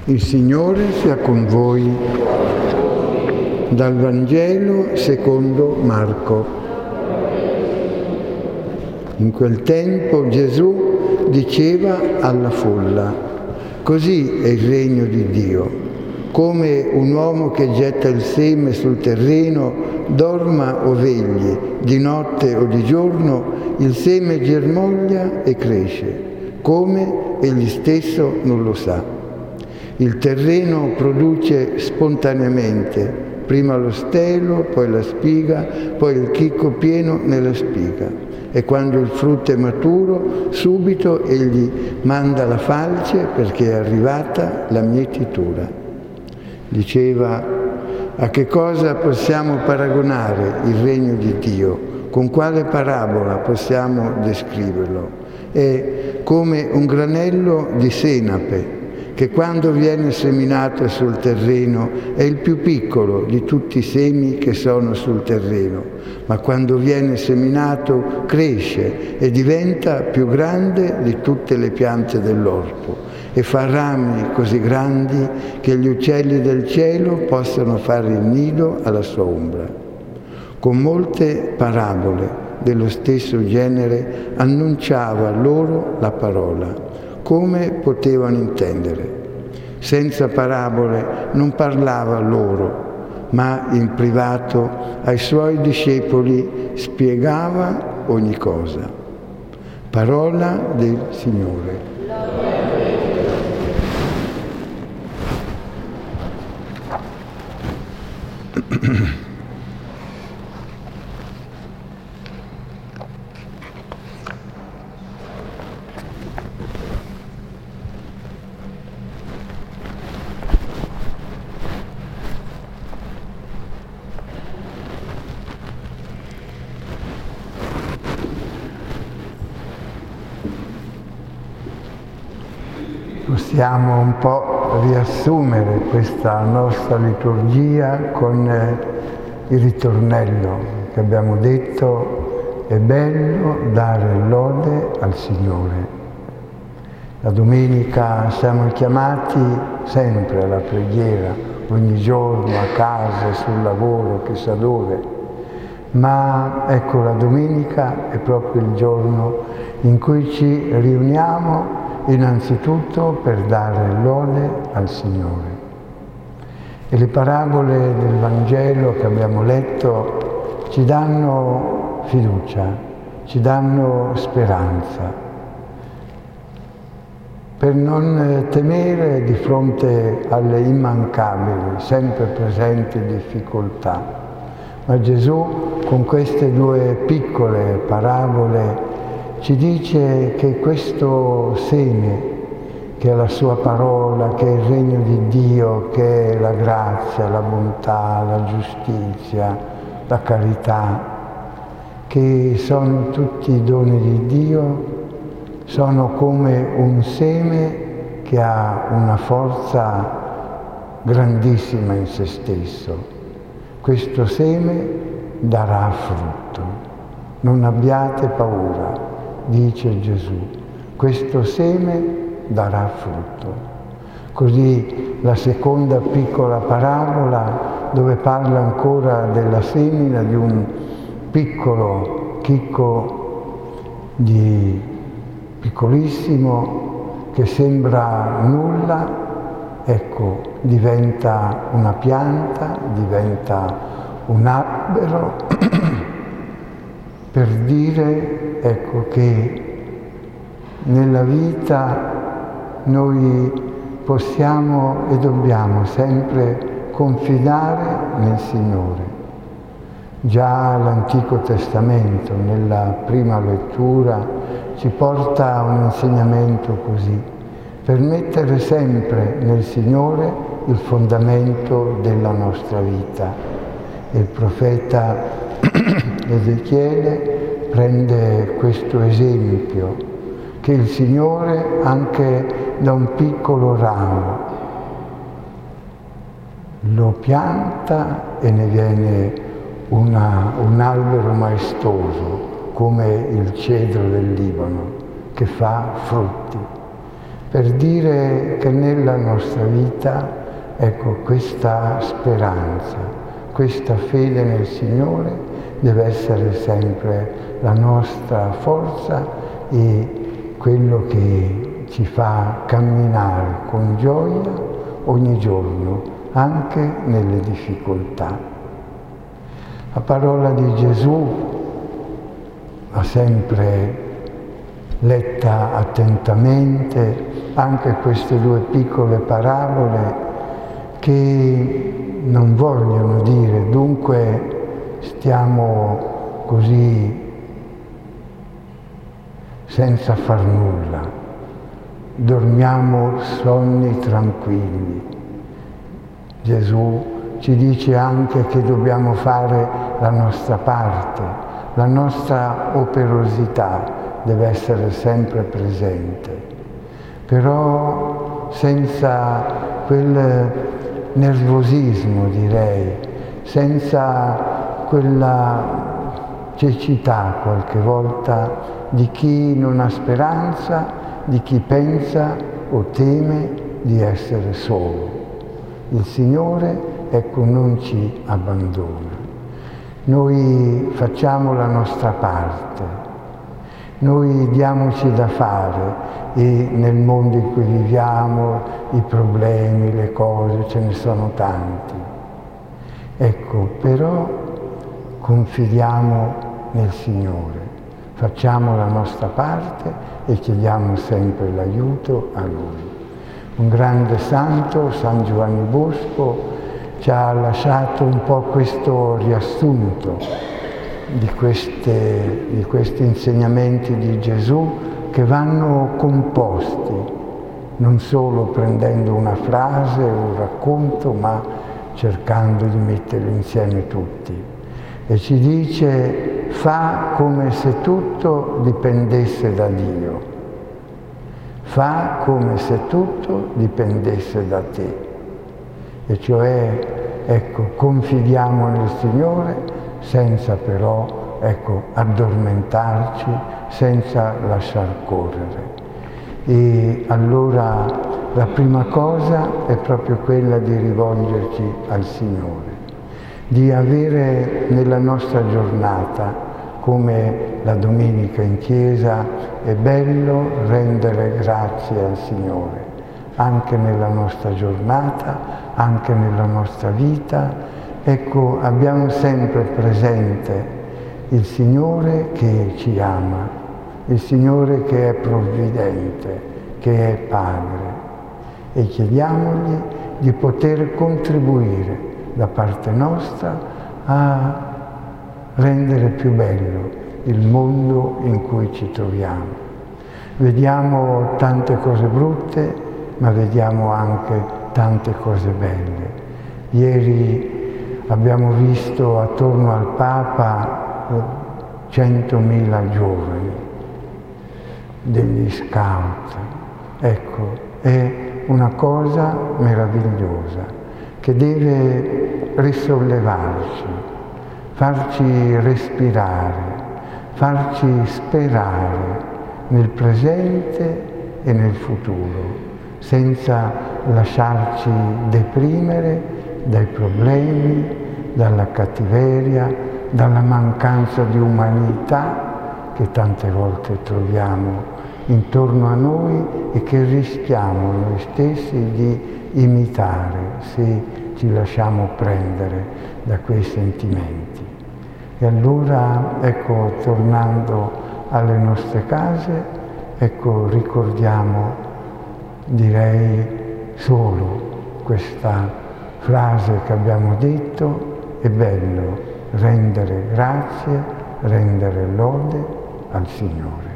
Il Signore sia con voi. Dal Vangelo secondo Marco. In quel tempo Gesù diceva alla folla: così è il regno di Dio, come un uomo che getta il seme sul terreno, dorma o vegli, di notte o di giorno, il seme germoglia e cresce, come egli stesso non lo sa. Il terreno produce spontaneamente, prima lo stelo, poi la spiga, poi il chicco pieno nella spiga. E quando il frutto è maturo, subito egli manda la falce perché è arrivata la mietitura. Diceva: a che cosa possiamo paragonare il regno di Dio? Con quale parabola possiamo descriverlo? È come un granello di senape, che quando viene seminato sul terreno è il più piccolo di tutti i semi che sono sul terreno, ma quando viene seminato cresce e diventa più grande di tutte le piante dell'orto e fa rami così grandi che gli uccelli del cielo possono fare il nido alla sua ombra. Con molte parabole dello stesso genere annunciava loro la parola. Come potevano intendere? Senza parabole non parlava loro, ma in privato ai suoi discepoli spiegava ogni cosa. Parola del Signore. Possiamo un po' riassumere questa nostra liturgia con il ritornello che abbiamo detto: è bello dare lode al Signore. La domenica siamo chiamati sempre alla preghiera, ogni giorno, a casa, sul lavoro, chissà dove. Ma ecco, la domenica è proprio il giorno in cui ci riuniamo innanzitutto per dare lode al Signore. E le parabole del Vangelo che abbiamo letto ci danno fiducia, ci danno speranza, per non temere di fronte alle immancabili, sempre presenti difficoltà. Ma Gesù, con queste due piccole parabole, ci dice che questo seme, che è la sua parola, che è il regno di Dio, che è la grazia, la bontà, la giustizia, la carità, che sono tutti i doni di Dio, sono come un seme che ha una forza grandissima in se stesso. Questo seme darà frutto. Non abbiate paura, dice Gesù, questo seme darà frutto. Così la seconda piccola parabola, dove parla ancora della semina di un piccolo chicco di piccolissimo che sembra nulla, ecco, diventa una pianta, diventa un albero per dire, ecco, che nella vita noi possiamo e dobbiamo sempre confidare nel Signore. Già l'Antico Testamento, nella prima lettura, ci porta a un insegnamento così, per mettere sempre nel Signore il fondamento della nostra vita. E il profeta Ezechiele prende questo esempio, che il Signore anche da un piccolo ramo lo pianta e ne viene un albero maestoso, come il cedro del Libano, che fa frutti. per dire che nella nostra vita, ecco, questa speranza, questa fede nel Signore deve essere sempre la nostra forza e quello che ci fa camminare con gioia ogni giorno, anche nelle difficoltà. La parola di Gesù va sempre letta attentamente, anche queste due piccole parabole che non vogliono dire dunque stiamo così senza far nulla, dormiamo sonni tranquilli. Gesù ci dice anche che dobbiamo fare la nostra parte, la nostra operosità deve essere sempre presente, però senza quel nervosismo, direi, senza quella cecità qualche volta di chi non ha speranza, di chi pensa o teme di essere solo. Il Signore, ecco, non ci abbandona. Noi facciamo la nostra parte, noi diamoci da fare e nel mondo in cui viviamo i problemi, le cose, ce ne sono tanti. Ecco, però confidiamo nel Signore, facciamo la nostra parte e chiediamo sempre l'aiuto a Lui. Un grande santo, San Giovanni Bosco, ci ha lasciato un po' questo riassunto di questi insegnamenti di Gesù che vanno composti, non solo prendendo una frase o un racconto, ma cercando di metterli insieme tutti. E ci dice: fa come se tutto dipendesse da Dio, fa come se tutto dipendesse da te. E cioè, ecco, confidiamo nel Signore senza però, ecco, addormentarci, senza lasciar correre. E allora la prima cosa è proprio quella di rivolgerci al Signore, di avere nella nostra giornata, come la domenica in chiesa, è bello rendere grazie al Signore, anche nella nostra giornata, anche nella nostra vita. Ecco, abbiamo sempre presente il Signore che ci ama, il Signore che è provvidente, che è Padre, e chiediamogli di poter contribuire da parte nostra a rendere più bello il mondo in cui ci troviamo. Vediamo tante cose brutte, ma vediamo anche tante cose belle. Ieri abbiamo visto attorno al Papa 100.000 giovani, degli scout. Ecco, è una cosa meravigliosa che deve risollevarci, farci respirare, farci sperare nel presente e nel futuro, senza lasciarci deprimere dai problemi, dalla cattiveria, dalla mancanza di umanità che tante volte troviamo intorno a noi e che rischiamo noi stessi di imitare se ci lasciamo prendere da quei sentimenti. E allora, ecco, tornando alle nostre case, ecco, ricordiamo, direi, solo questa frase che abbiamo detto: è bello rendere grazie, rendere lode al Signore.